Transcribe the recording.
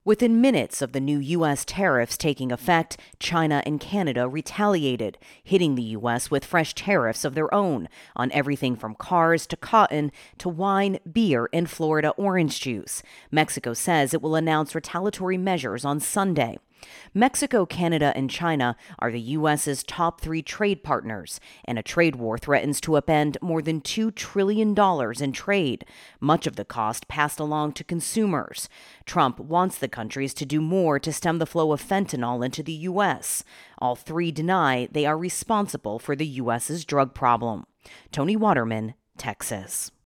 Within minutes of the new U.S. tariffs taking effect, China and Canada retaliated, hitting the U.S. with fresh tariffs of their own on everything from cars to cotton to wine, beer, and Florida orange juice. Mexico says it will announce retaliatory measures on Sunday. Mexico, Canada, and China are the U.S.'s top three trade partners, and a trade war threatens to upend more than $2 trillion in trade, much of the cost passed along to consumers. Trump wants the countries to do more to stem the flow of fentanyl into the U.S. All three deny they are responsible for the U.S.'s drug problem. Tony Waterman, Texas.